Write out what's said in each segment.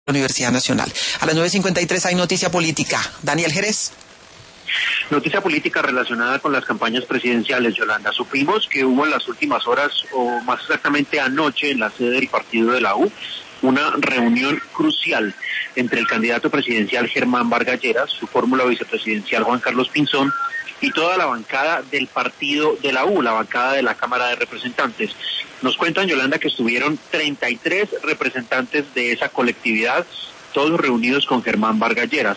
Universidad Nacional. A las 9:53 hay noticia política. Daniel Jerez. Noticia política relacionada con las campañas presidenciales, Yolanda. Supimos que hubo en las últimas horas, o más exactamente anoche, en la sede del partido de la U, una reunión crucial entre el candidato presidencial Germán Vargas Lleras, su fórmula vicepresidencial Juan Carlos Pinzón, y toda la bancada del partido de la U, la bancada de la Cámara de Representantes. Nos cuentan, Yolanda, que estuvieron 33 representantes de esa colectividad, todos reunidos con Germán Vargas Lleras.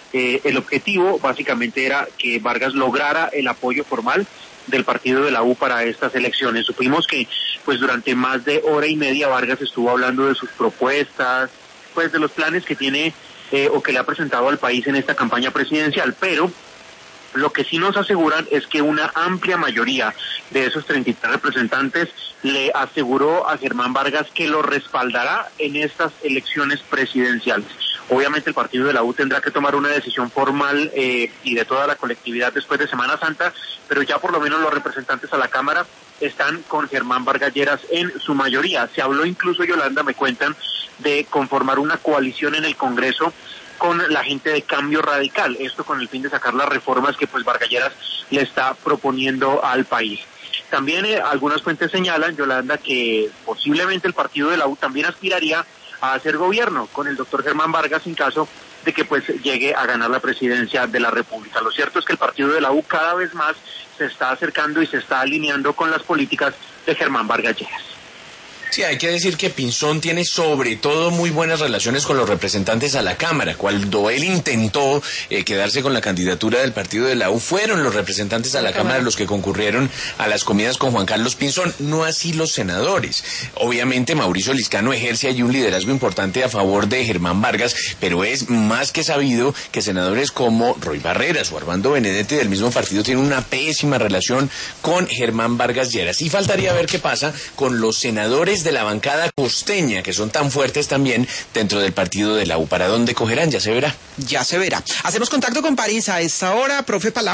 El objetivo básicamente era que Vargas lograra el apoyo formal del partido de la U para estas elecciones. Supimos que pues durante más de hora y media Vargas estuvo hablando de sus propuestas, pues de los planes que tiene o que le ha presentado al país en esta campaña presidencial, pero lo que sí nos aseguran es que una amplia mayoría de esos 33 representantes le aseguró a Germán Vargas que lo respaldará en estas elecciones presidenciales. Obviamente el partido de la U tendrá que tomar una decisión formal y de toda la colectividad después de Semana Santa, pero ya por lo menos los representantes a la Cámara están con Germán Vargas Lleras en su mayoría. Se habló incluso, Yolanda, me cuentan, de conformar una coalición en el Congreso con la gente de Cambio Radical, esto con el fin de sacar las reformas que pues Vargas Lleras le está proponiendo al país. También algunas fuentes señalan, Yolanda, que posiblemente el partido de la U también aspiraría a hacer gobierno con el doctor Germán Vargas en caso de que pues llegue a ganar la presidencia de la República. Lo cierto es que el partido de la U cada vez más se está acercando y se está alineando con las políticas de Germán Vargas Lleras. Sí, hay que decir que Pinzón tiene sobre todo muy buenas relaciones con los representantes a la Cámara. Cuando él intentó quedarse con la candidatura del partido de la U, fueron los representantes a la Cámara los que concurrieron a las comidas con Juan Carlos Pinzón, no así los senadores. Obviamente Mauricio Liscano ejerce allí un liderazgo importante a favor de Germán Vargas, pero es más que sabido que senadores como Roy Barreras o Armando Benedetti del mismo partido tienen una pésima relación con Germán Vargas Lleras. Y faltaría ver qué pasa con los senadores de la bancada costeña, que son tan fuertes también dentro del partido de la U. ¿Para dónde cogerán? Ya se verá. Ya se verá. Hacemos contacto con París a esta hora, profe Palau.